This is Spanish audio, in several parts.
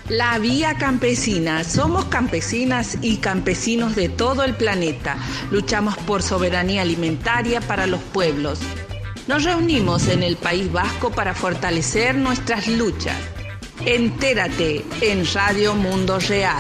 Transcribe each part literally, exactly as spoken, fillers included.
La Vía Campesina. Somos campesinas y campesinos de todo el planeta. Luchamos por soberanía alimentaria para los pueblos. Nos reunimos en el País Vasco para fortalecer nuestras luchas. Entérate en Radio Mundo Real.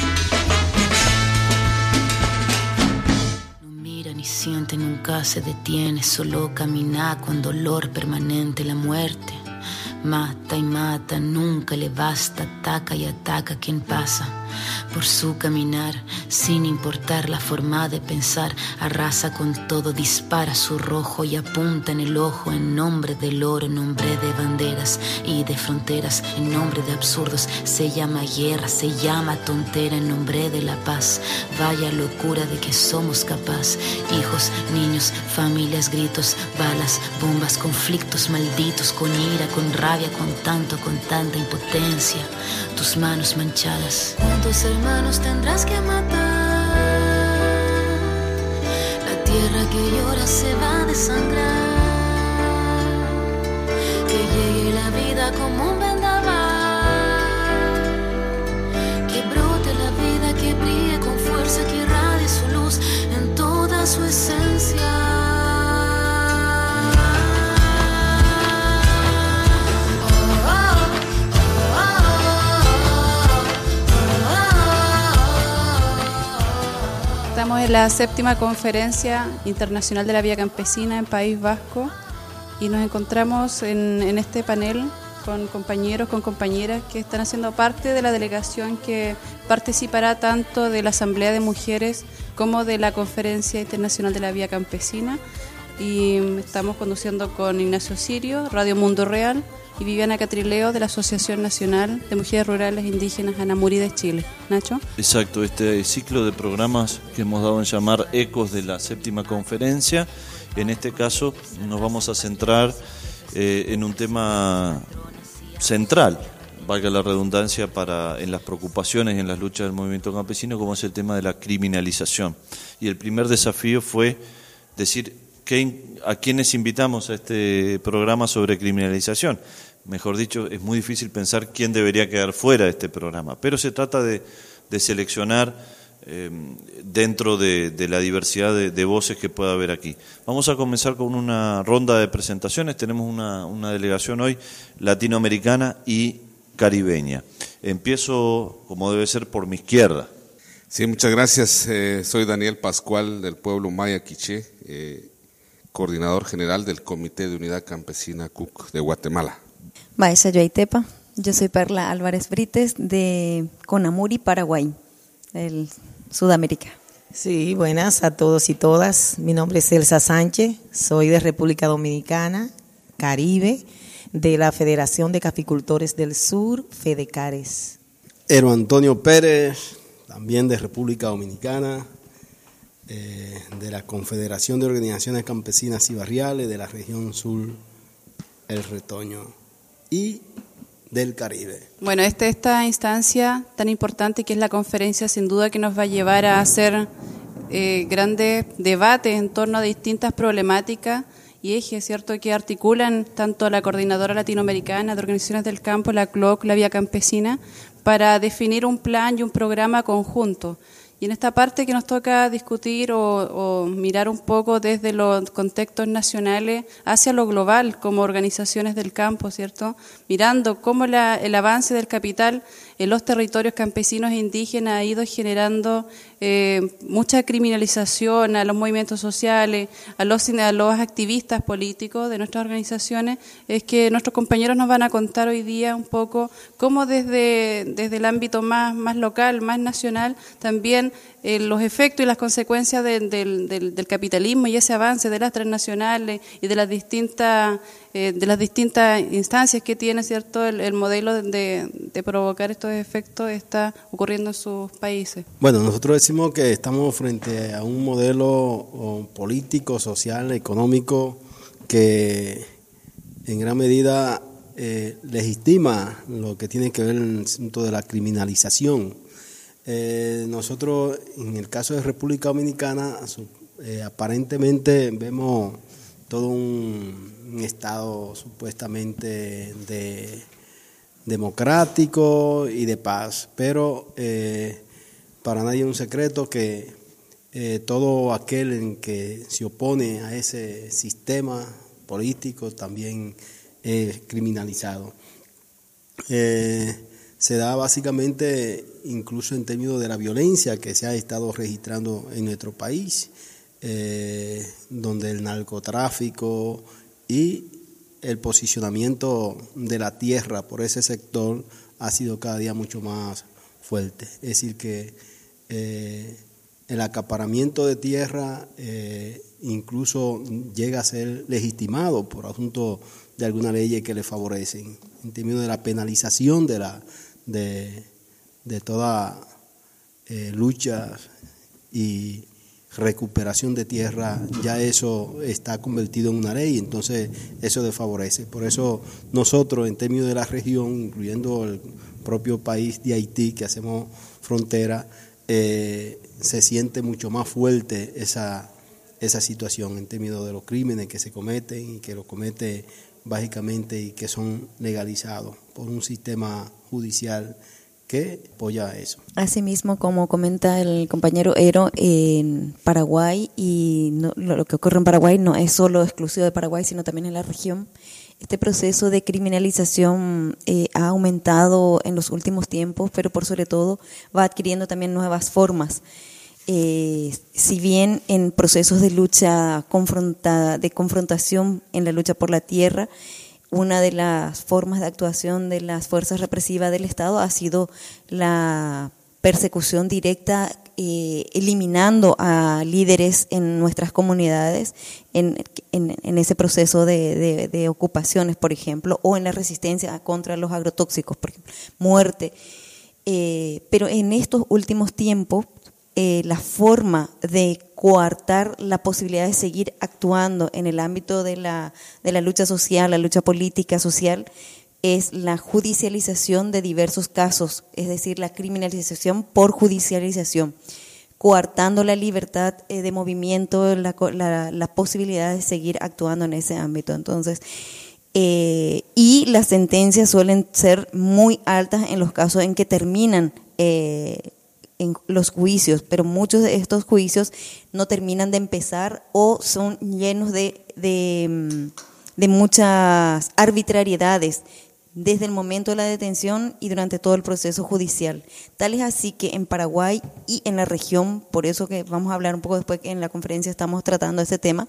No mira ni siente, nunca se detiene, solo camina con dolor permanente la muerte. Mata y mata, nunca le basta, ataca y ataca a quien pasa por su caminar, sin importar la forma de pensar, arrasa con todo, dispara su rojo y apunta en el ojo, en nombre del oro, en nombre de banderas y de fronteras, en nombre de absurdos, se llama guerra, se llama tontera, en nombre de la paz, vaya locura de que somos capaz, hijos, niños, familias, gritos, balas, bombas, conflictos malditos, con ira, con rabia, con tanto, con tanta impotencia, tus manos manchadas. ¿Cuántos hermanos tendrás que matar? La tierra que llora se va a desangrar. Que llegue la vida como un vendaval. Que brote la vida, que brille con fuerza, que irradie su luz en toda su esencia. Estamos en la séptima conferencia internacional de la Vía Campesina en País Vasco y nos encontramos en, en este panel con compañeros, con compañeras que están haciendo parte de la delegación que participará tanto de la Asamblea de Mujeres como de la Conferencia Internacional de la Vía Campesina. Y estamos conduciendo con Ignacio Sirio, Radio Mundo Real, y Viviana Catrileo de la Asociación Nacional de Mujeres Rurales Indígenas Anamuri de Chile. Nacho. Exacto, este ciclo de programas que hemos dado en llamar Ecos de la Séptima Conferencia, en este caso nos vamos a centrar eh, en un tema central, valga la redundancia, para en las preocupaciones y en las luchas del movimiento campesino, como es el tema de la criminalización. Y el primer desafío fue decir que, a quienes invitamos a este programa sobre criminalización. Mejor dicho, es muy difícil pensar quién debería quedar fuera de este programa, pero se trata de, de seleccionar eh, dentro de, de la diversidad de, de voces que pueda haber aquí. Vamos a comenzar con una ronda de presentaciones. Tenemos una, una delegación hoy latinoamericana y caribeña. Empiezo, como debe ser, por mi izquierda. Sí, muchas gracias. Eh, soy Daniel Pascual, del pueblo Maya Quiché, eh, coordinador general del Comité de Unidad Campesina C U C de Guatemala. Maestra Yoaitepa, yo soy Perla Álvarez Brites de Conamuri, Paraguay, el Sudamérica. Sí, buenas a todos y todas. Mi nombre es Elsa Sánchez, soy de República Dominicana, Caribe, de la Federación de Caficultores del Sur, FEDECARES. Ero Antonio Pérez, también de República Dominicana, eh, de la Confederación de Organizaciones Campesinas y Barriales de la región sur, El Retoño, y del Caribe. Bueno, este, esta instancia tan importante que es la conferencia, sin duda que nos va a llevar a hacer eh, grandes debates en torno a distintas problemáticas y ejes, ¿cierto?, que articulan tanto la Coordinadora Latinoamericana de Organizaciones del Campo, la C L O C, la Vía Campesina, para definir un plan y un programa conjunto. Y en esta parte que nos toca discutir o, o mirar un poco desde los contextos nacionales hacia lo global como organizaciones del campo, ¿cierto? Mirando cómo la, el avance del capital en los territorios campesinos e indígenas ha ido generando eh, mucha criminalización a los movimientos sociales, a los, a los activistas políticos de nuestras organizaciones. Es que nuestros compañeros nos van a contar hoy día un poco cómo desde, desde el ámbito más, más local, más nacional, también Eh, los efectos y las consecuencias de, de, de, del capitalismo y ese avance de las transnacionales y de las distintas eh, de las distintas instancias que tiene, cierto, el, el modelo de, de provocar estos efectos está ocurriendo en sus países. Bueno, nosotros decimos que estamos frente a un modelo o, político, social, económico que en gran medida eh, legitima lo que tiene que ver en el asunto de la criminalización. Eh, nosotros, en el caso de República Dominicana, eh, aparentemente vemos todo un, un estado supuestamente de, democrático y de paz, pero eh, para nadie es un secreto que eh, todo aquel en que se opone a ese sistema político también es criminalizado. Eh, se da básicamente incluso en términos de la violencia que se ha estado registrando en nuestro país, eh, donde el narcotráfico y el posicionamiento de la tierra por ese sector ha sido cada día mucho más fuerte. Es decir, que eh, el acaparamiento de tierra eh, incluso llega a ser legitimado por asunto de algunas leyes que le favorecen, en términos de la penalización de la de, de toda eh, lucha y recuperación de tierra, ya eso está convertido en una ley, entonces eso desfavorece. Por eso nosotros, en términos de la región, incluyendo el propio país de Haití, que hacemos frontera, eh, se siente mucho más fuerte esa, esa situación en términos de los crímenes que se cometen y que los comete básicamente y que son legalizados por un sistema judicial que apoya eso. Asimismo, como comenta el compañero Ero, en Paraguay, y no, lo que ocurre en Paraguay no es solo exclusivo de Paraguay, sino también en la región, este proceso de criminalización eh, ha aumentado en los últimos tiempos, pero por sobre todo va adquiriendo también nuevas formas. Eh, si bien en procesos de lucha confrontada, de confrontación en la lucha por la tierra, una de las formas de actuación de las fuerzas represivas del Estado ha sido la persecución directa, eh, eliminando a líderes en nuestras comunidades en, en, en ese proceso de, de, de ocupaciones, por ejemplo, o en la resistencia contra los agrotóxicos, por ejemplo, muerte. Eh, pero en estos últimos tiempos, Eh, la forma de coartar la posibilidad de seguir actuando en el ámbito de la, de la lucha social, la lucha política social, es la judicialización de diversos casos, es decir, la criminalización por judicialización, coartando la libertad eh, de movimiento, la, la, la posibilidad de seguir actuando en ese ámbito. Entonces, eh, y las sentencias suelen ser muy altas en los casos en que terminan eh, en los juicios, pero muchos de estos juicios no terminan de empezar o son llenos de, de, de muchas arbitrariedades desde el momento de la detención y durante todo el proceso judicial. Tal es así que en Paraguay y en la región, por eso que vamos a hablar un poco después que en la conferencia estamos tratando ese tema,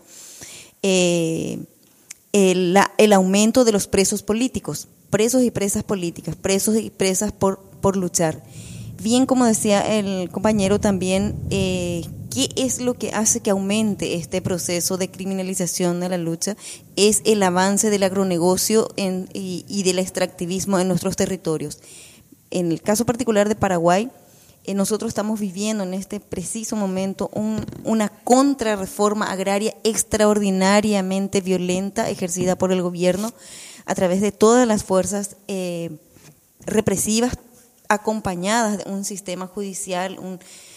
eh, el, la, el aumento de los presos políticos, presos y presas políticas, presos y presas por, por luchar. Bien, como decía el compañero también, eh, ¿qué es lo que hace que aumente este proceso de criminalización de la lucha? Es el avance del agronegocio en, y, y del extractivismo en nuestros territorios. En el caso particular de Paraguay, eh, nosotros estamos viviendo en este preciso momento un, una contrarreforma agraria extraordinariamente violenta ejercida por el gobierno a través de todas las fuerzas eh, represivas, acompañadas de un sistema judicial, un,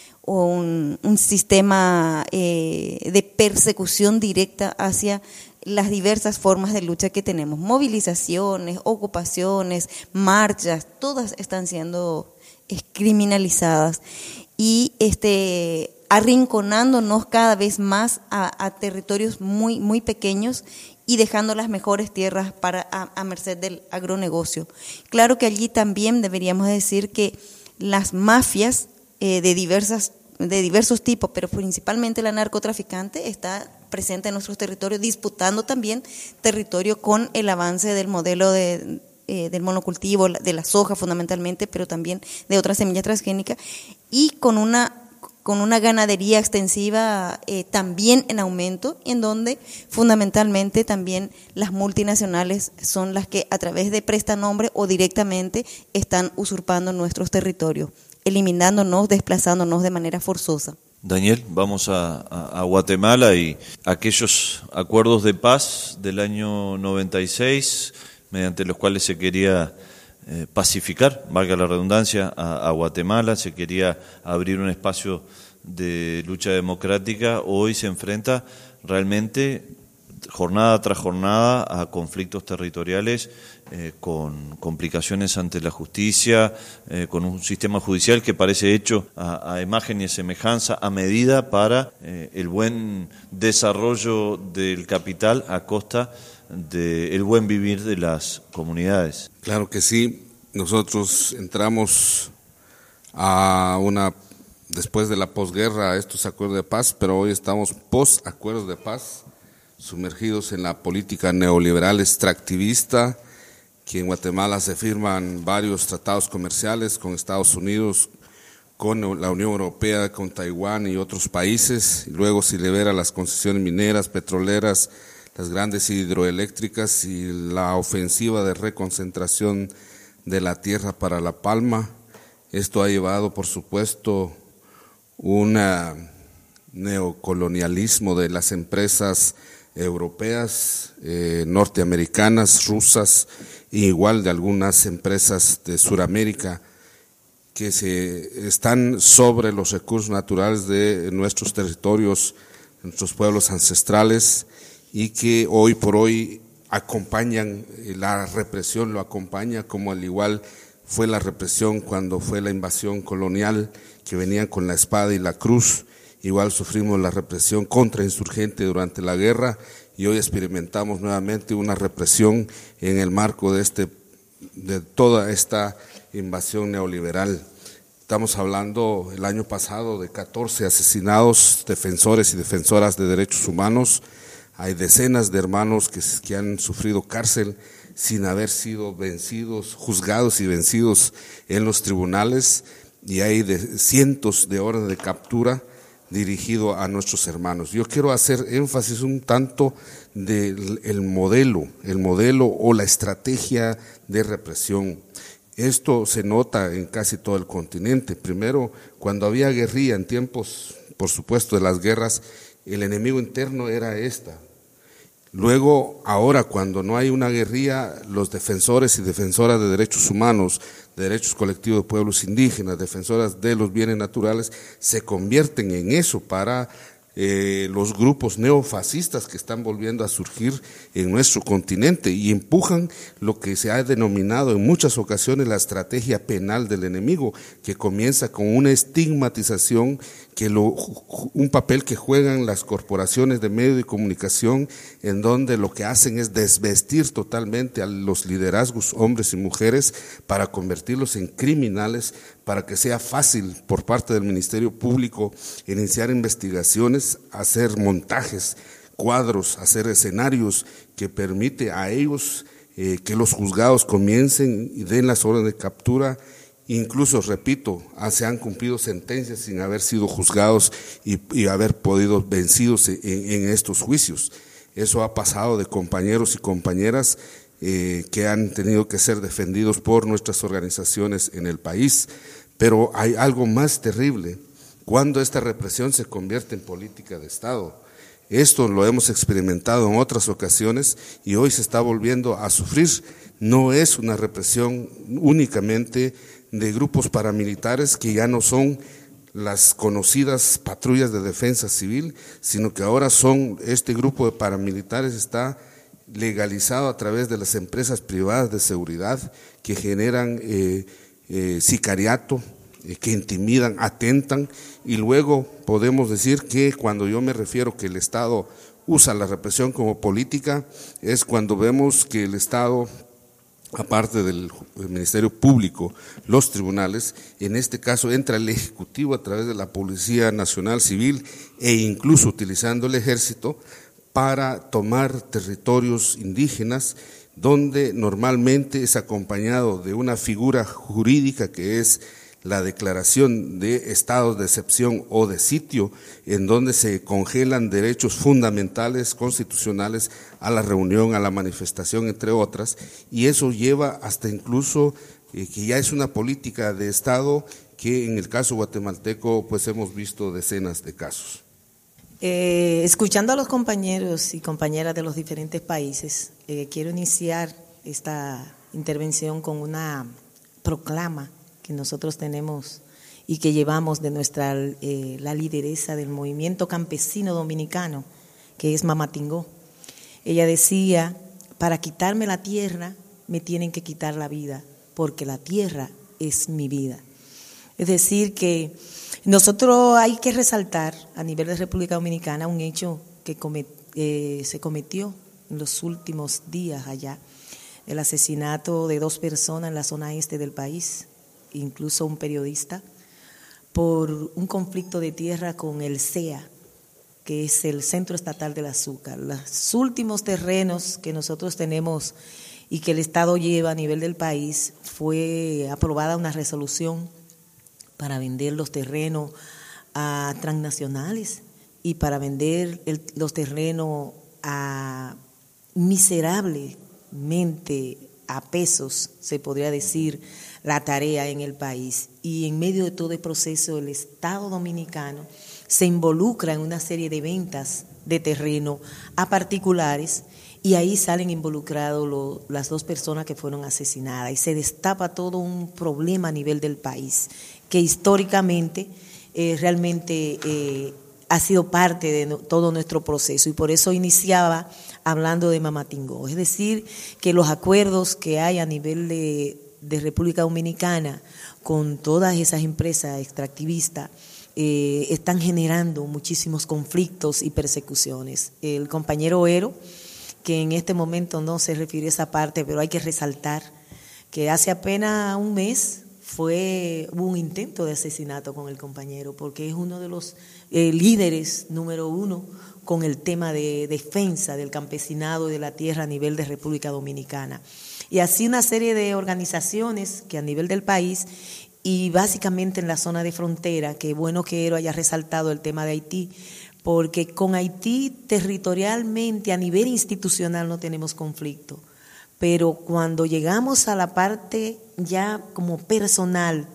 un, un sistema eh, de persecución directa hacia las diversas formas de lucha que tenemos, movilizaciones, ocupaciones, marchas, todas están siendo criminalizadas y este arrinconándonos cada vez más a, a territorios muy, muy pequeños y dejando las mejores tierras para a, a merced del agronegocio. Claro que allí también deberíamos decir que las mafias eh, de diversas de diversos tipos, pero principalmente la narcotraficante está presente en nuestros territorios, disputando también territorio con el avance del modelo de, eh, del monocultivo, de la soja fundamentalmente, pero también de otras semillas transgénicas, y con una con una ganadería extensiva eh, también en aumento, en donde fundamentalmente también las multinacionales son las que a través de prestanombre o directamente están usurpando nuestros territorios, eliminándonos, desplazándonos de manera forzosa. Daniel, vamos a, a, a Guatemala y aquellos acuerdos de paz del año noventa y seis, mediante los cuales se quería Eh, pacificar, valga la redundancia, a, a Guatemala, se quería abrir un espacio de lucha democrática, hoy se enfrenta realmente jornada tras jornada a conflictos territoriales eh, con complicaciones ante la justicia, eh, con un sistema judicial que parece hecho a, a imagen y semejanza, a medida para eh, el buen desarrollo del capital a costa del buen vivir de las comunidades. Claro que sí, nosotros entramos a una, después de la posguerra, a estos acuerdos de paz, pero hoy estamos post acuerdos de paz, sumergidos en la política neoliberal extractivista, que en Guatemala se firman varios tratados comerciales con Estados Unidos, con la Unión Europea, con Taiwán y otros países, y luego se libera las concesiones mineras, petroleras, las grandes hidroeléctricas y la ofensiva de reconcentración de la tierra para la palma. Esto ha llevado, por supuesto, un neocolonialismo de las empresas europeas, eh, norteamericanas, rusas, e igual de algunas empresas de Sudamérica que se están sobre los recursos naturales de nuestros territorios, nuestros pueblos ancestrales, y que hoy por hoy acompañan, la represión lo acompaña, como al igual fue la represión cuando fue la invasión colonial, que venían con la espada y la cruz. Igual sufrimos la represión contrainsurgente durante la guerra y hoy experimentamos nuevamente una represión en el marco de, este, de toda esta invasión neoliberal. Estamos hablando el año pasado de catorce asesinados, defensores y defensoras de derechos humanos. Hay decenas de hermanos que, que han sufrido cárcel sin haber sido vencidos, juzgados y vencidos en los tribunales, y hay de, cientos de órdenes de captura dirigido a nuestros hermanos. Yo quiero hacer énfasis un tanto del el modelo, el modelo o la estrategia de represión. Esto se nota en casi todo el continente. Primero, cuando había guerrilla en tiempos, por supuesto, de las guerras, el enemigo interno era esta. Luego, ahora cuando no hay una guerrilla, los defensores y defensoras de derechos humanos, de derechos colectivos de pueblos indígenas, defensoras de los bienes naturales, se convierten en eso para eh, los grupos neofascistas que están volviendo a surgir en nuestro continente y empujan lo que se ha denominado en muchas ocasiones la estrategia penal del enemigo, que comienza con una estigmatización, que lo, un papel que juegan las corporaciones de medios de comunicación, en donde lo que hacen es desvestir totalmente a los liderazgos, hombres y mujeres, para convertirlos en criminales, para que sea fácil por parte del Ministerio Público iniciar investigaciones, hacer montajes, cuadros, hacer escenarios que permite a ellos eh, que los juzgados comiencen y den las órdenes de captura. Incluso, repito, se han cumplido sentencias sin haber sido juzgados y, y haber podido vencidos en, en estos juicios. Eso ha pasado de compañeros y compañeras eh, que han tenido que ser defendidos por nuestras organizaciones en el país. Pero hay algo más terrible, cuando esta represión se convierte en política de Estado. Esto lo hemos experimentado en otras ocasiones y hoy se está volviendo a sufrir. No es una represión únicamente de grupos paramilitares que ya no son las conocidas patrullas de defensa civil, sino que ahora son, este grupo de paramilitares está legalizado a través de las empresas privadas de seguridad que generan eh, eh, sicariato, eh, que intimidan, atentan, y luego podemos decir que cuando yo me refiero que el Estado usa la represión como política, es cuando vemos que el Estado, aparte del Ministerio Público, los tribunales, en este caso entra el Ejecutivo a través de la Policía Nacional Civil e incluso utilizando el Ejército para tomar territorios indígenas, donde normalmente es acompañado de una figura jurídica que es la declaración de estados de excepción o de sitio, en donde se congelan derechos fundamentales constitucionales a la reunión, a la manifestación, entre otras, y eso lleva hasta incluso eh, que ya es una política de Estado que en el caso guatemalteco pues hemos visto decenas de casos. Eh, escuchando a los compañeros y compañeras de los diferentes países, eh, quiero iniciar esta intervención con una proclama que nosotros tenemos y que llevamos de nuestra eh, la lideresa del movimiento campesino dominicano, que es Mama Tingó. Ella decía: para quitarme la tierra me tienen que quitar la vida, porque la tierra es mi vida. Es decir, que nosotros hay que resaltar a nivel de República Dominicana un hecho que comet, eh, se cometió en los últimos días allá, el asesinato de dos personas en la zona este del país, incluso un periodista, por un conflicto de tierra con el C E A, que es el Centro Estatal del Azúcar. Los últimos terrenos que nosotros tenemos y que el Estado lleva a nivel del país, fue aprobada una resolución para vender los terrenos a transnacionales y para vender el, los terrenos a miserablemente a pesos, se podría decir, la tarea en el país. Y en medio de todo el proceso, el Estado dominicano se involucra en una serie de ventas de terreno a particulares, y ahí salen involucrados lo, las dos personas que fueron asesinadas, y se destapa todo un problema a nivel del país, que históricamente eh, realmente eh, ha sido parte de no, todo nuestro proceso, y por eso iniciaba hablando de Mamatingó. Es decir, que los acuerdos que hay a nivel de, de República Dominicana con todas esas empresas extractivistas eh, están generando muchísimos conflictos y persecuciones. El compañero Ero, que en este momento no se refiere a esa parte, pero hay que resaltar que hace apenas un mes fue hubo un intento de asesinato con el compañero, porque es uno de los eh, líderes número uno con el tema de defensa del campesinado y de la tierra a nivel de República Dominicana. Y así una serie de organizaciones que a nivel del país y básicamente en la zona de frontera, que bueno que Ero haya resaltado el tema de Haití, porque con Haití territorialmente a nivel institucional no tenemos conflicto, pero cuando llegamos a la parte ya como personal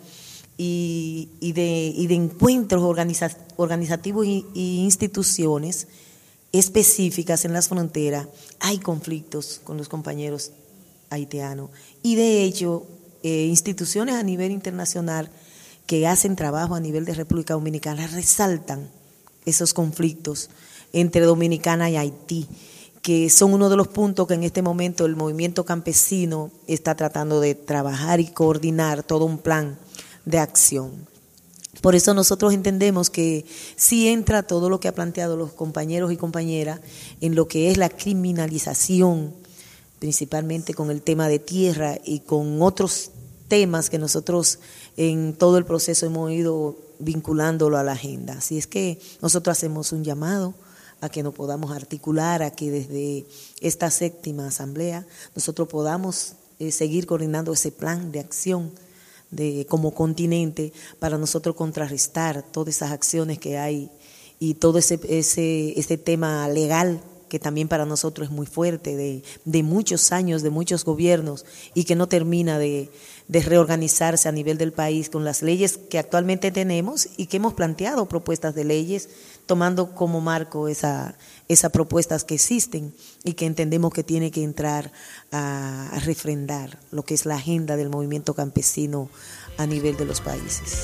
y, y, de, y de encuentros organiza, organizativos y, y instituciones específicas en las fronteras, hay conflictos con los compañeros haitianos. Y de hecho, eh, instituciones a nivel internacional que hacen trabajo a nivel de República Dominicana resaltan esos conflictos entre Dominicana y Haití, que son uno de los puntos que en este momento el movimiento campesino está tratando de trabajar y coordinar todo un plan de acción. Por eso nosotros entendemos que sí entra todo lo que ha planteado los compañeros y compañeras en lo que es la criminalización, principalmente con el tema de tierra y con otros temas que nosotros en todo el proceso hemos ido vinculándolo a la agenda. Así es que nosotros hacemos un llamado a que nos podamos articular, a que desde esta séptima asamblea nosotros podamos eh, seguir coordinando ese plan de acción de como continente para nosotros contrarrestar todas esas acciones que hay y todo ese ese ese tema legal que también para nosotros es muy fuerte, de, de muchos años, de muchos gobiernos, y que no termina de, de reorganizarse a nivel del país con las leyes que actualmente tenemos y que hemos planteado propuestas de leyes, tomando como marco esa, esas propuestas que existen y que entendemos que tiene que entrar a, a refrendar lo que es la agenda del movimiento campesino a nivel de los países.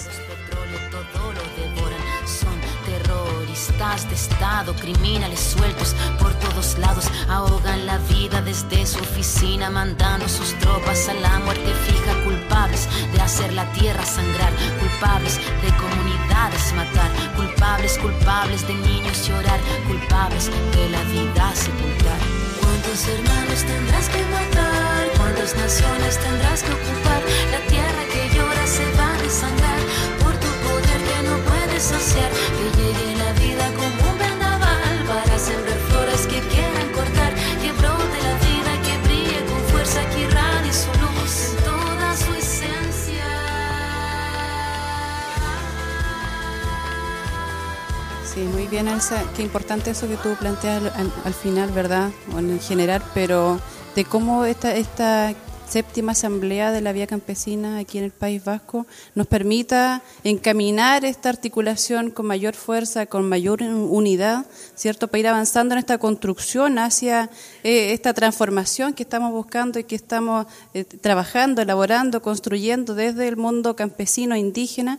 De Estado, criminales sueltos por todos lados, ahogan la vida desde su oficina, mandando sus tropas a la muerte fija, culpables de hacer la tierra sangrar, culpables de comunidades matar, culpables, culpables de niños llorar, culpables de la vida sepultar. ¿Cuántos hermanos tendrás que matar? ¿Cuántas naciones tendrás que ocupar? La tierra que llora se va a desangrar por tu poder que no puedes saciar, que llegue la vida como un vendaval para sembrar flores que quieran cortar, que brote la vida, que brille con fuerza, que irradie su luz en toda su esencia. Sí, muy bien, Elsa, qué importante eso que tú planteas al, al final, ¿verdad? O en general, pero de cómo esta, esta séptima asamblea de la vía campesina aquí en el País Vasco nos permita encaminar esta articulación con mayor fuerza, con mayor unidad, ¿cierto? Para ir avanzando en esta construcción hacia eh, esta transformación que estamos buscando y que estamos eh, trabajando, elaborando, construyendo desde el mundo campesino indígena.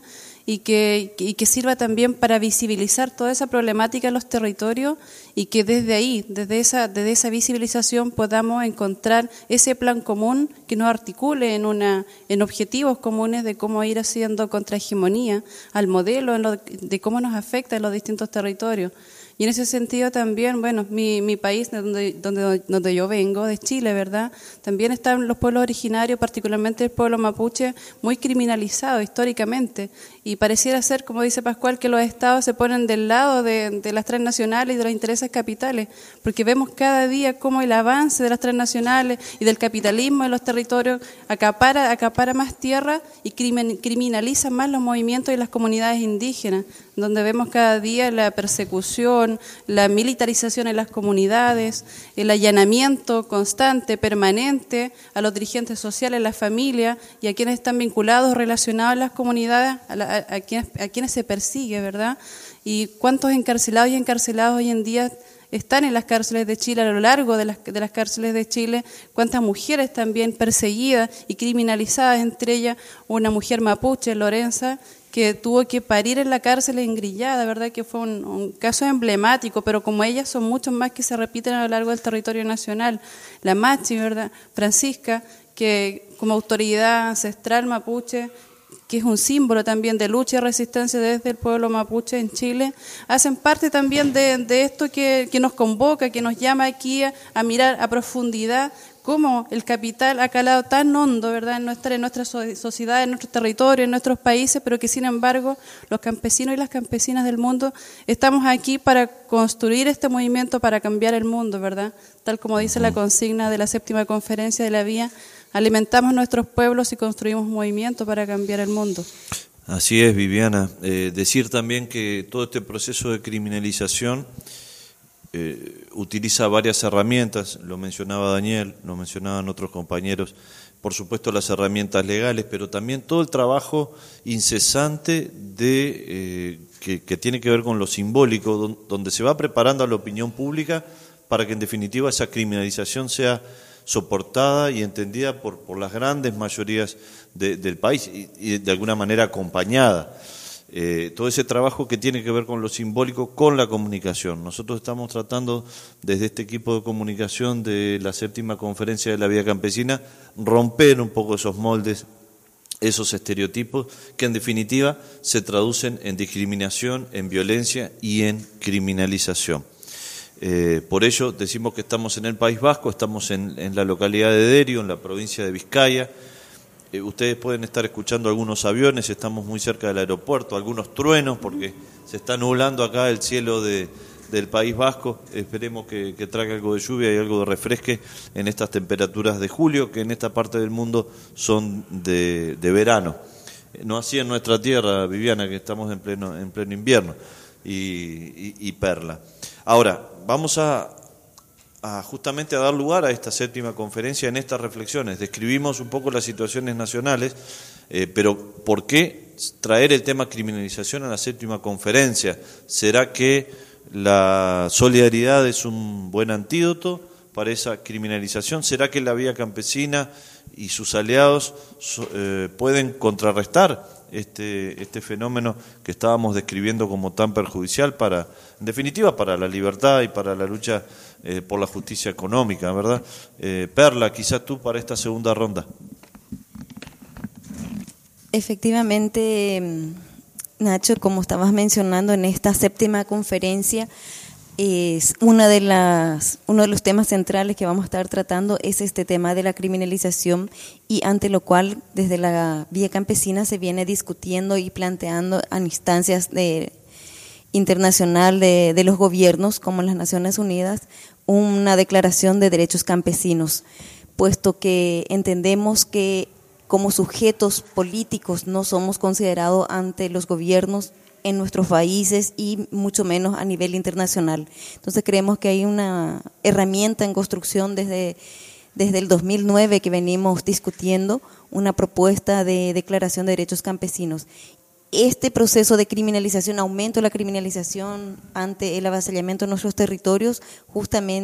y que, y que sirva también para visibilizar toda esa problemática en los territorios y que desde ahí, desde esa, desde esa visibilización podamos encontrar ese plan común que nos articule en, una, en objetivos comunes de cómo ir haciendo contrahegemonía al modelo en lo, de cómo nos afecta en los distintos territorios. Y en ese sentido también, bueno, mi, mi país, donde, donde, donde yo vengo, de Chile, ¿verdad? También están los pueblos originarios, particularmente el pueblo mapuche, muy criminalizado históricamente. Y pareciera ser, como dice Pascual, que los estados se ponen del lado de, de las transnacionales y de los intereses capitales, porque vemos cada día cómo el avance de las transnacionales y del capitalismo en los territorios acapara, acapara más tierra y criminaliza más los movimientos y las comunidades indígenas, donde vemos cada día la persecución, la militarización en las comunidades, el allanamiento constante, permanente a los dirigentes sociales, las familias y a quienes están vinculados, relacionados a las comunidades, a, la, a, a, quienes, a quienes se persigue, ¿verdad? Y cuántos encarcelados y encarcelados hoy en día están en las cárceles de Chile, a lo largo de las, de las cárceles de Chile, cuántas mujeres también perseguidas y criminalizadas, entre ellas una mujer mapuche, Lorenza, que tuvo que parir en la cárcel engrillada, ¿verdad? Que fue un, un caso emblemático, pero como ellas son muchos más que se repiten a lo largo del territorio nacional. La Machi, ¿verdad? Francisca, que como autoridad ancestral mapuche, que es un símbolo también de lucha y resistencia desde el pueblo mapuche en Chile, hacen parte también de, de esto que, que nos convoca, que nos llama aquí a, a mirar a profundidad cómo el capital ha calado tan hondo, ¿verdad?, en nuestra, en nuestra sociedad, en nuestro territorio, en nuestros países, pero que sin embargo los campesinos y las campesinas del mundo estamos aquí para construir este movimiento, para cambiar el mundo, ¿verdad? Tal como dice la consigna de la séptima conferencia de la Vía, alimentamos nuestros pueblos y construimos un movimiento para cambiar el mundo. Así es, Viviana. Eh, decir también que todo este proceso de criminalización Eh, utiliza varias herramientas, lo mencionaba Daniel, lo mencionaban otros compañeros, por supuesto las herramientas legales, pero también todo el trabajo incesante de eh, que, que tiene que ver con lo simbólico, don, donde se va preparando a la opinión pública para que en definitiva esa criminalización sea soportada y entendida por, por las grandes mayorías de, del país y, y de alguna manera acompañada. Eh, todo ese trabajo que tiene que ver con lo simbólico, con la comunicación. Nosotros estamos tratando desde este equipo de comunicación de la séptima conferencia de la Vía Campesina romper un poco esos moldes, esos estereotipos que en definitiva se traducen en discriminación, en violencia y en criminalización. Eh, por ello decimos que estamos en el País Vasco, estamos en, en la localidad de Derio, en la provincia de Vizcaya. Eh, ustedes pueden estar escuchando algunos aviones, estamos muy cerca del aeropuerto, algunos truenos porque se está nublando acá el cielo de, del País Vasco. Esperemos que, que traiga algo de lluvia y algo de refresque en estas temperaturas de julio, que en esta parte del mundo son de, de verano. Eh, no así en nuestra tierra, Viviana, que estamos en pleno, en pleno invierno y, y, y perla. Ahora, vamos a... A justamente a dar lugar a esta séptima conferencia en estas reflexiones. Describimos un poco las situaciones nacionales, eh, pero ¿por qué traer el tema criminalización a la séptima conferencia? ¿Será que la solidaridad es un buen antídoto para esa criminalización? ¿Será que la Vía Campesina y sus aliados eh, pueden contrarrestar este, este fenómeno que estábamos describiendo como tan perjudicial para, en definitiva, para la libertad y para la lucha Eh, por la justicia económica, ¿verdad? Eh, Perla, quizás tú para esta segunda ronda. Efectivamente, Nacho, como estabas mencionando, en esta séptima conferencia, es una de las, uno de los temas centrales que vamos a estar tratando es este tema de la criminalización, y ante lo cual desde la Vía Campesina se viene discutiendo y planteando a instancias de internacional de, de los gobiernos como las Naciones Unidas una declaración de derechos campesinos, puesto que entendemos que como sujetos políticos no somos considerados ante los gobiernos en nuestros países y mucho menos a nivel internacional. Entonces creemos que hay una herramienta en construcción desde, desde el dos mil nueve que venimos discutiendo, una propuesta de declaración de derechos campesinos. Este proceso de criminalización, aumento de la criminalización ante el avasallamiento de nuestros territorios,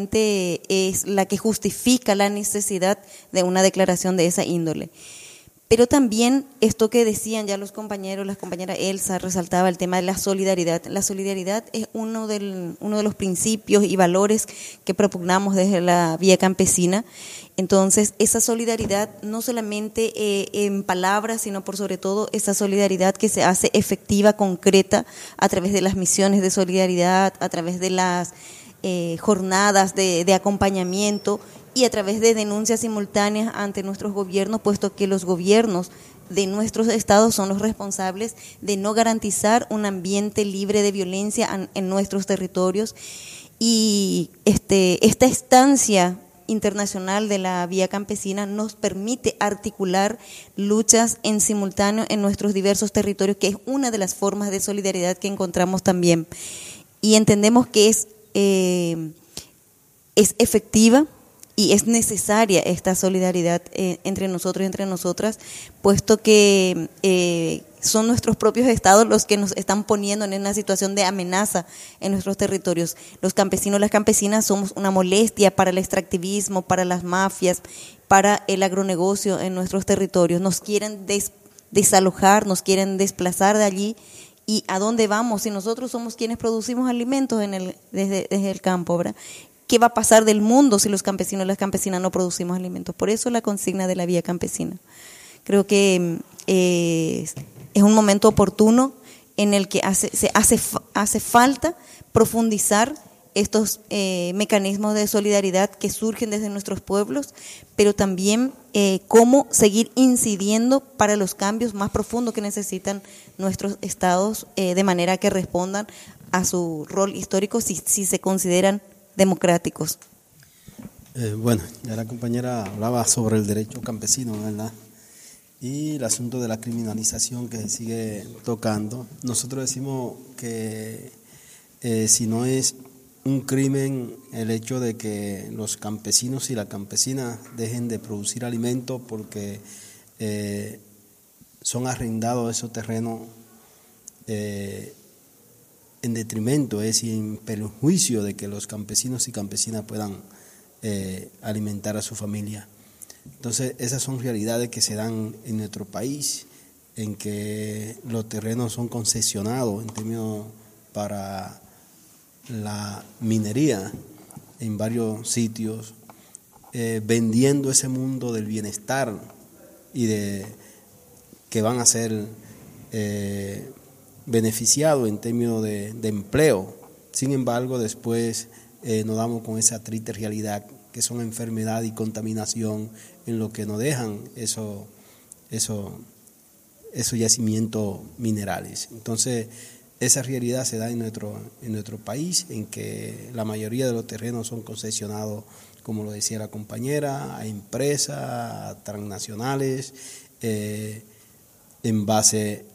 justamente es la que justifica la necesidad de una declaración de esa índole. Pero también esto que decían ya los compañeros, las compañeras Elsa resaltaba el tema de la solidaridad. La solidaridad es uno, del, uno de los principios y valores que propugnamos desde la Vía Campesina. Entonces, esa solidaridad no solamente eh, en palabras, sino por sobre todo esa solidaridad que se hace efectiva, concreta, a través de las misiones de solidaridad, a través de las eh, jornadas de, de acompañamiento y a través de denuncias simultáneas ante nuestros gobiernos, puesto que los gobiernos de nuestros estados son los responsables de no garantizar un ambiente libre de violencia en, en nuestros territorios. Y este, esta estancia internacional de la Vía Campesina nos permite articular luchas en simultáneo en nuestros diversos territorios, que es una de las formas de solidaridad que encontramos también. Y entendemos que es, eh, es efectiva y es necesaria esta solidaridad eh, entre nosotros y entre nosotras, puesto que eh, son nuestros propios estados los que nos están poniendo en una situación de amenaza en nuestros territorios. Los campesinos, las campesinas somos una molestia para el extractivismo, para las mafias, para el agronegocio en nuestros territorios. Nos quieren des, desalojar, nos quieren desplazar de allí. ¿Y a dónde vamos si nosotros somos quienes producimos alimentos en el, desde, desde el campo, ¿verdad? ¿Qué va a pasar del mundo si los campesinos y las campesinas no producimos alimentos? Por eso la consigna de la Vía Campesina. Creo que eh, es un momento oportuno en el que hace, se hace, hace falta profundizar estos eh, mecanismos de solidaridad que surgen desde nuestros pueblos, pero también eh, cómo seguir incidiendo para los cambios más profundos que necesitan nuestros estados, eh, de manera que respondan a su rol histórico si, si se consideran democráticos. Eh, bueno, ya la compañera hablaba sobre el derecho campesino, ¿verdad? Y el asunto de la criminalización que se sigue tocando. Nosotros decimos que eh, si no es un crimen el hecho de que los campesinos y las campesinas dejen de producir alimentos porque eh, son arrendados esos terrenos eh, en detrimento, es decir, en perjuicio de que los campesinos y campesinas puedan eh, alimentar a su familia. Entonces, esas son realidades que se dan en nuestro país, en que los terrenos son concesionados en términos para la minería en varios sitios, eh, vendiendo ese mundo del bienestar y de que van a ser eh, beneficiados en términos de, de empleo. Sin embargo, después eh, nos damos con esa triste realidad que son enfermedad y contaminación en lo que nos dejan esos eso, eso yacimientos minerales. Entonces, esa realidad se da en nuestro, en nuestro país, en que la mayoría de los terrenos son concesionados, como lo decía la compañera, a empresas, a transnacionales, eh, en base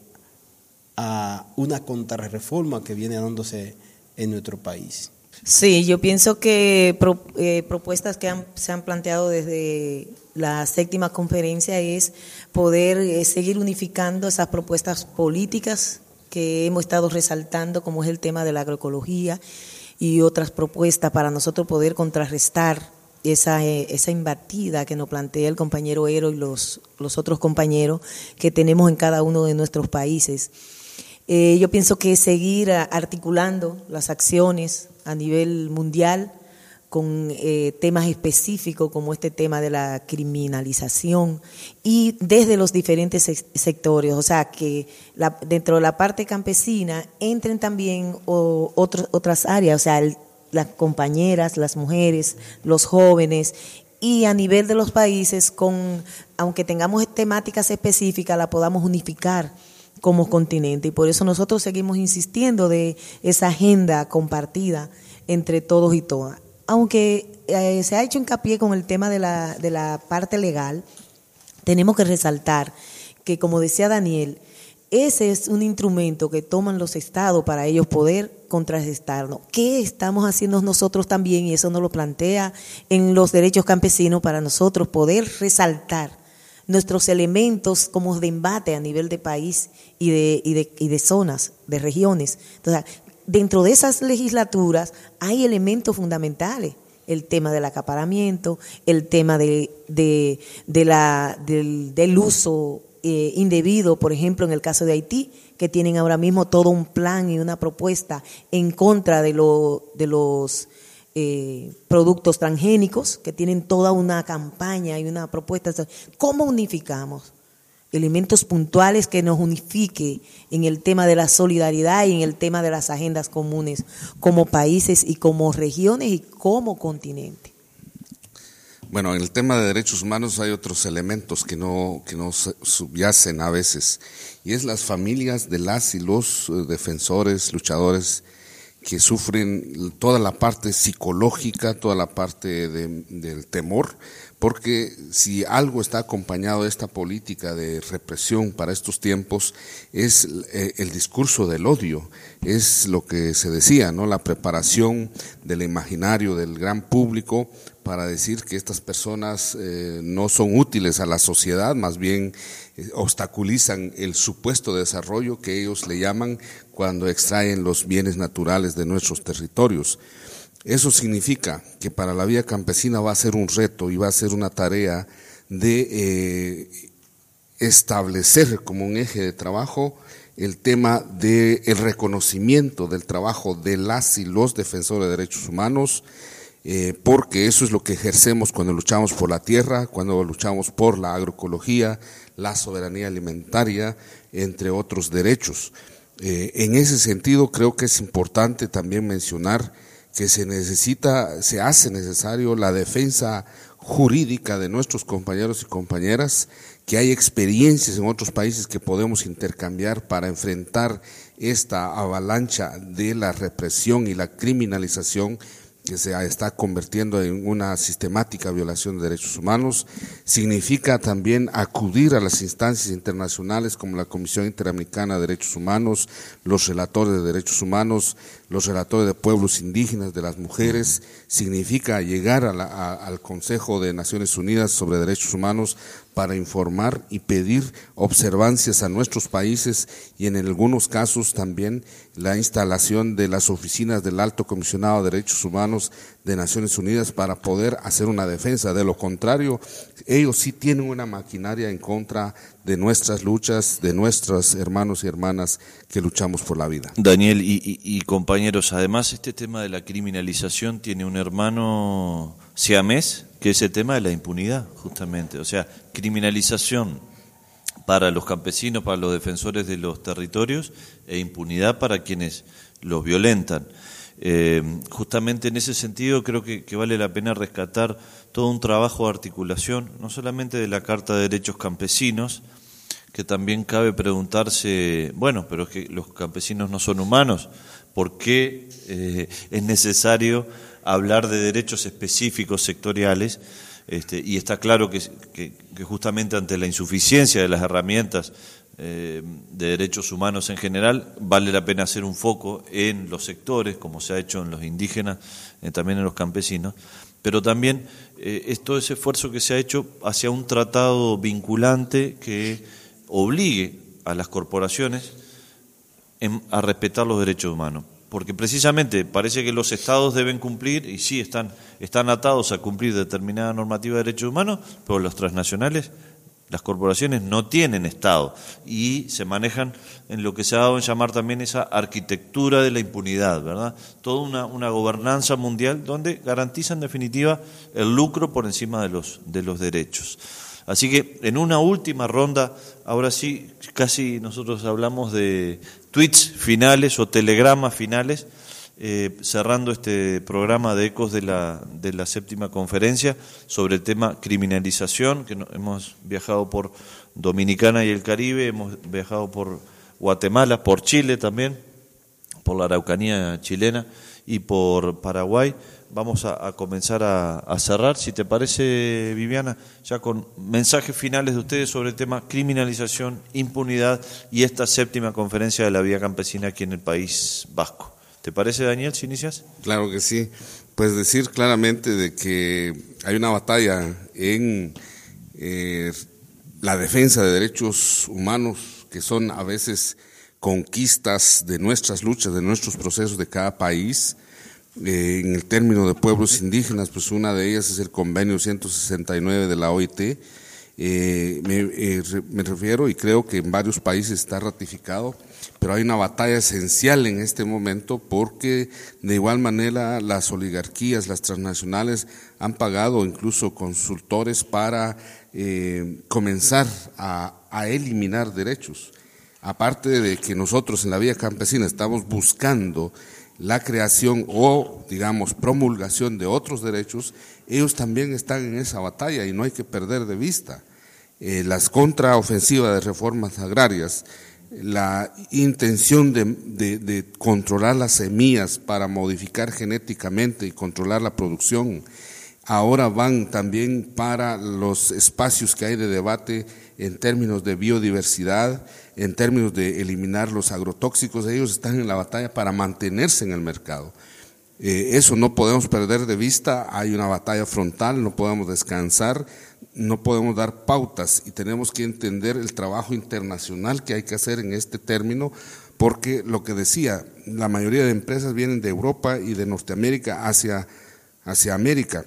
a una contrarreforma que viene dándose en nuestro país. Sí, yo pienso que pro, eh, propuestas que han, se han planteado desde la séptima conferencia es poder eh, seguir unificando esas propuestas políticas que hemos estado resaltando, como es el tema de la agroecología y otras propuestas para nosotros poder contrarrestar esa eh, esa embatida que nos plantea el compañero Ero y los, los otros compañeros que tenemos en cada uno de nuestros países. Eh, yo pienso que seguir articulando las acciones a nivel mundial con eh, temas específicos como este tema de la criminalización y desde los diferentes se sectores, o sea, que la, dentro de la parte campesina entren también o, otros, otras áreas, o sea, el, las compañeras, las mujeres, los jóvenes, y a nivel de los países, con aunque tengamos temáticas específicas, la podamos unificar como continente, y por eso nosotros seguimos insistiendo de esa agenda compartida entre todos y todas. Aunque eh, se ha hecho hincapié con el tema de la, de la parte legal, tenemos que resaltar que, como decía Daniel, ese es un instrumento que toman los estados para ellos poder contrarrestarnos. ¿Qué estamos haciendo nosotros también? Y eso nos lo plantea en los derechos campesinos para nosotros poder resaltar nuestros elementos como de embate a nivel de país y de, y de, y de zonas, de regiones. Entonces, dentro de esas legislaturas hay elementos fundamentales, el tema del acaparamiento, el tema de, de, de la, del, del uso eh, indebido, por ejemplo, en el caso de Haití, que tienen ahora mismo todo un plan y una propuesta en contra de, lo, de los eh, productos transgénicos, que tienen toda una campaña y una propuesta. ¿Cómo unificamos? Elementos puntuales que nos unifique en el tema de la solidaridad y en el tema de las agendas comunes como países y como regiones y como continente. Bueno, en el tema de derechos humanos hay otros elementos que no, que no subyacen a veces, y es las familias de las y los defensores, luchadores que sufren toda la parte psicológica, toda la parte de, del temor, porque si algo está acompañado de esta política de represión para estos tiempos es eh, el discurso del odio, es lo que se decía, ¿no? La preparación del imaginario del gran público para decir que estas personas eh, no son útiles a la sociedad, más bien eh, obstaculizan el supuesto desarrollo que ellos le llaman cuando extraen los bienes naturales de nuestros territorios. Eso significa que para la Vía Campesina va a ser un reto y va a ser una tarea de eh, establecer como un eje de trabajo el tema del reconocimiento del trabajo de las y los defensores de derechos humanos, eh, porque eso es lo que ejercemos cuando luchamos por la tierra, cuando luchamos por la agroecología, la soberanía alimentaria, entre otros derechos. Eh, en ese sentido creo que es importante también mencionar que se necesita, se hace necesario la defensa jurídica de nuestros compañeros y compañeras, que hay experiencias en otros países que podemos intercambiar para enfrentar esta avalancha de la represión y la criminalización que se está convirtiendo en una sistemática violación de derechos humanos. Significa también acudir a las instancias internacionales como la Comisión Interamericana de Derechos Humanos, los relatores de derechos humanos, los relatores de pueblos indígenas, de las mujeres. Significa llegar a la, a, al Consejo de Naciones Unidas sobre Derechos Humanos para informar y pedir observancias a nuestros países, y en algunos casos también la instalación de las oficinas del Alto Comisionado de Derechos Humanos de Naciones Unidas para poder hacer una defensa. De lo contrario, ellos sí tienen una maquinaria en contra de nuestras luchas, de nuestros hermanos y hermanas que luchamos por la vida. Daniel y, y, y compañeros, además este tema de la criminalización tiene un hermano siamés, que es el tema de la impunidad, justamente. O sea, criminalización para los campesinos, para los defensores de los territorios, e impunidad para quienes los violentan. Eh, justamente en ese sentido creo que, que vale la pena rescatar todo un trabajo de articulación, no solamente de la Carta de Derechos Campesinos, que también cabe preguntarse, bueno, pero es que los campesinos no son humanos, ¿por qué eh, es necesario hablar de derechos específicos sectoriales? Este, y está claro que, que, que justamente ante la insuficiencia de las herramientas eh, de derechos humanos en general, vale la pena hacer un foco en los sectores, como se ha hecho en los indígenas, eh, también en los campesinos, pero también eh, es todo ese esfuerzo que se ha hecho hacia un tratado vinculante que obligue a las corporaciones en, a respetar los derechos humanos. Porque precisamente parece que los estados deben cumplir, y sí, están, están atados a cumplir determinada normativa de derechos humanos, pero los transnacionales, las corporaciones no tienen estado y se manejan en lo que se ha dado en llamar también esa arquitectura de la impunidad, ¿verdad? Toda una, una gobernanza mundial donde garantiza en definitiva el lucro por encima de los, de los derechos. Así que en una última ronda, ahora sí, casi nosotros hablamos de tweets finales o telegramas finales, eh, cerrando este programa de Ecos de la, de la séptima conferencia sobre el tema criminalización, que no, hemos viajado por Dominicana y el Caribe, hemos viajado por Guatemala, por Chile también, por la Araucanía chilena y por Paraguay. Vamos a, a comenzar a, a cerrar, si te parece, Viviana, ya con mensajes finales de ustedes sobre el tema criminalización, impunidad y esta séptima conferencia de la Vía Campesina aquí en el País Vasco. ¿Te parece, Daniel, si inicias? Claro que sí. Pues decir claramente de que hay una batalla en eh, la defensa de derechos humanos que son a veces conquistas de nuestras luchas, de nuestros procesos de cada país. Eh, en el término de pueblos indígenas, pues una de ellas es el convenio ciento sesenta y nueve de la O I T, Eh, me, eh, me refiero, y creo que en varios países está ratificado, pero hay una batalla esencial en este momento porque de igual manera las oligarquías, las transnacionales han pagado incluso consultores para eh, comenzar a, a eliminar derechos. Aparte de que nosotros en la vía campesina estamos buscando la creación o, digamos, promulgación de otros derechos, ellos también están en esa batalla y no hay que perder de vista. Eh, las contraofensivas de reformas agrarias, la intención de, de, de controlar las semillas para modificar genéticamente y controlar la producción, ahora van también para los espacios que hay de debate en términos de biodiversidad, en términos de eliminar los agrotóxicos. Ellos están en la batalla para mantenerse en el mercado. Eh, eso no podemos perder de vista, hay una batalla frontal, no podemos descansar, no podemos dar pautas y tenemos que entender el trabajo internacional que hay que hacer en este término, porque lo que decía, la mayoría de empresas vienen de Europa y de Norteamérica hacia, hacia América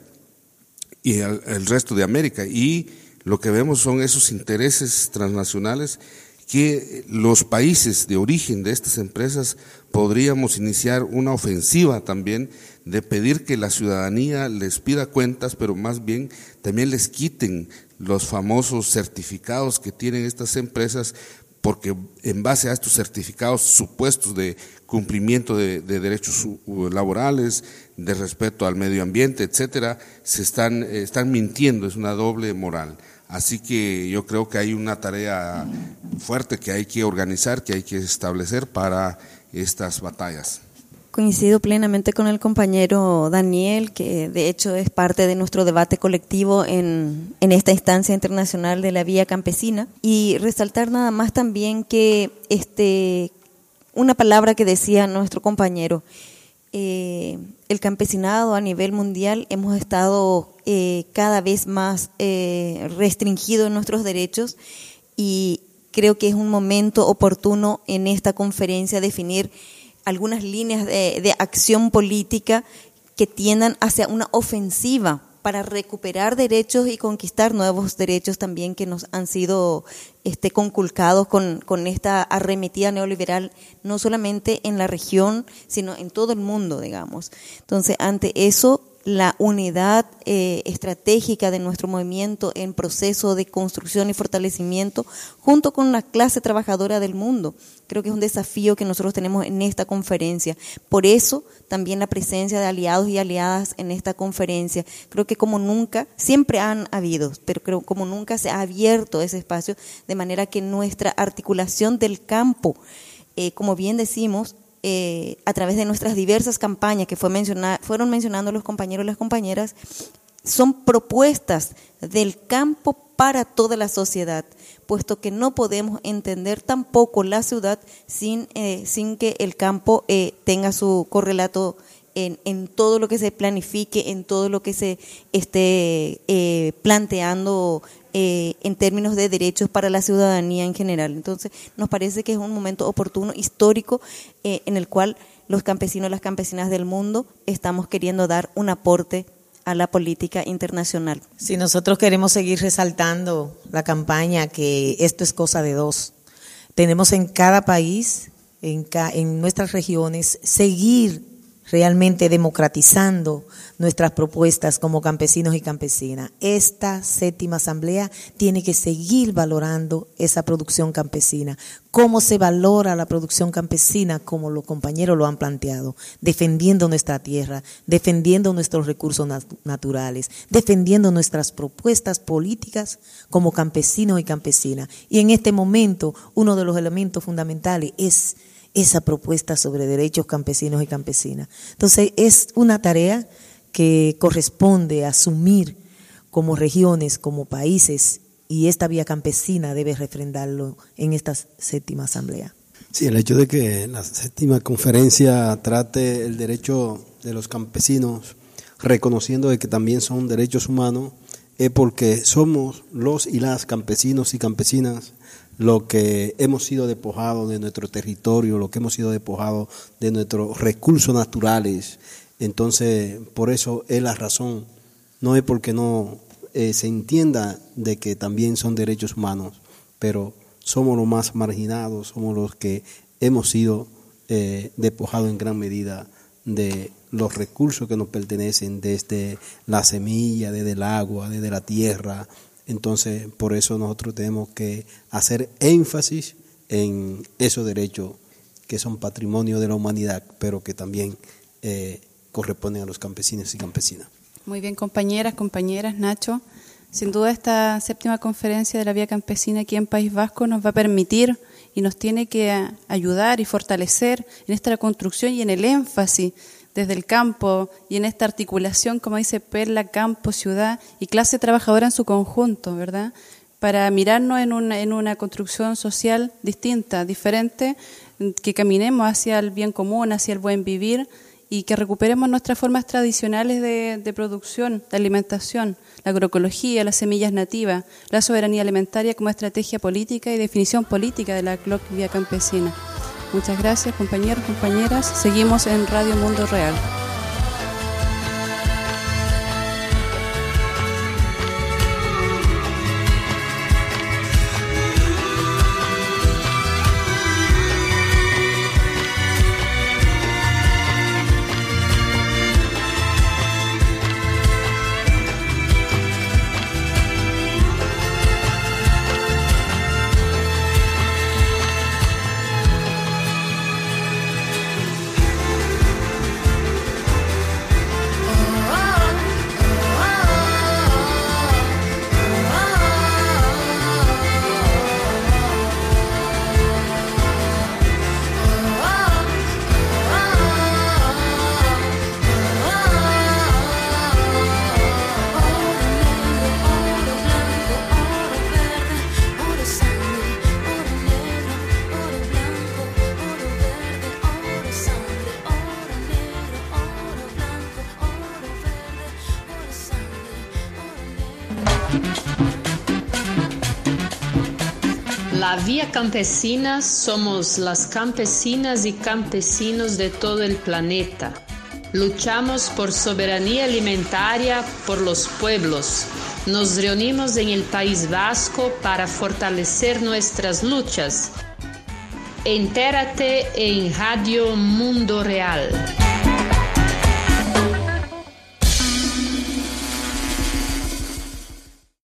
y el, el resto de América, y lo que vemos son esos intereses transnacionales que los países de origen de estas empresas podríamos iniciar una ofensiva también de pedir que la ciudadanía les pida cuentas, pero más bien también les quiten los famosos certificados que tienen estas empresas, porque en base a estos certificados supuestos de cumplimiento de, de derechos laborales, de respeto al medio ambiente, etcétera, se están, eh, están mintiendo, es una doble moral. Así que yo creo que hay una tarea fuerte que hay que organizar, que hay que establecer para estas batallas. Coincido plenamente con el compañero Daniel, que de hecho es parte de nuestro debate colectivo en, en esta instancia internacional de la vía campesina, y resaltar nada más también que este, una palabra que decía nuestro compañero, eh, el campesinado a nivel mundial hemos estado eh, cada vez más eh, restringidos en nuestros derechos, y creo que es un momento oportuno en esta conferencia definir algunas líneas de, de acción política que tiendan hacia una ofensiva para recuperar derechos y conquistar nuevos derechos también que nos han sido este, conculcados con, con esta arremetida neoliberal, no solamente en la región, sino en todo el mundo, digamos. Entonces, ante eso, la unidad eh, estratégica de nuestro movimiento en proceso de construcción y fortalecimiento, junto con la clase trabajadora del mundo, creo que es un desafío que nosotros tenemos en esta conferencia. Por eso también la presencia de aliados y aliadas en esta conferencia. Creo que como nunca, siempre han habido, pero creo como nunca se ha abierto ese espacio, de manera que nuestra articulación del campo, eh, como bien decimos, Eh, a través de nuestras diversas campañas que fue mencionar, fueron mencionando los compañeros y las compañeras, son propuestas del campo para toda la sociedad, puesto que no podemos entender tampoco la ciudad sin, eh, sin que el campo eh, tenga su correlato en, en todo lo que se planifique, en todo lo que se esté eh, planteando Eh, en términos de derechos para la ciudadanía en general. Entonces, nos parece que es un momento oportuno, histórico, eh, en el cual los campesinos y las campesinas del mundo estamos queriendo dar un aporte a la política internacional. Si nosotros queremos seguir resaltando la campaña, que esto es cosa de dos, tenemos en cada país, en, ca, en nuestras regiones, seguir realmente democratizando nuestras propuestas como campesinos y campesinas. Esta séptima asamblea tiene que seguir valorando esa producción campesina. ¿Cómo se valora la producción campesina? Como los compañeros lo han planteado, defendiendo nuestra tierra, defendiendo nuestros recursos nat- naturales, defendiendo nuestras propuestas políticas como campesinos y campesinas. Y en este momento, uno de los elementos fundamentales es esa propuesta sobre derechos campesinos y campesinas. Entonces, es una tarea que corresponde asumir como regiones, como países, y esta vía campesina debe refrendarlo en esta séptima asamblea. Sí, el hecho de que la séptima conferencia trate el derecho de los campesinos, reconociendo de que también son derechos humanos, es porque somos los y las campesinos y campesinas lo que hemos sido despojados de nuestro territorio, lo que hemos sido despojados de nuestros recursos naturales. Entonces, por eso es la razón, no es porque no eh, se entienda de que también son derechos humanos, pero somos los más marginados, somos los que hemos sido eh, despojados en gran medida de los recursos que nos pertenecen, desde la semilla, desde el agua, desde la tierra. Entonces, por eso nosotros tenemos que hacer énfasis en esos derechos que son patrimonio de la humanidad, pero que también eh, corresponden a los campesinos y campesinas. Muy bien, compañeras, compañeras, Nacho. Sin duda esta séptima conferencia de la Vía Campesina aquí en País Vasco nos va a permitir y nos tiene que ayudar y fortalecer en esta construcción y en el énfasis desde el campo y en esta articulación, como dice Perla, campo, ciudad y clase trabajadora en su conjunto, ¿verdad? Para mirarnos en una, en una construcción social distinta, diferente, que caminemos hacia el bien común, hacia el buen vivir y que recuperemos nuestras formas tradicionales de, de producción, de alimentación, la agroecología, las semillas nativas, la soberanía alimentaria como estrategia política y definición política de la C L O C Vía Campesina. Muchas gracias, compañeros, compañeras. Seguimos en Radio Mundo Real. La Vía Campesina somos las campesinas y campesinos de todo el planeta. Luchamos por soberanía alimentaria por los pueblos. Nos reunimos en el País Vasco para fortalecer nuestras luchas. Entérate en Radio Mundo Real.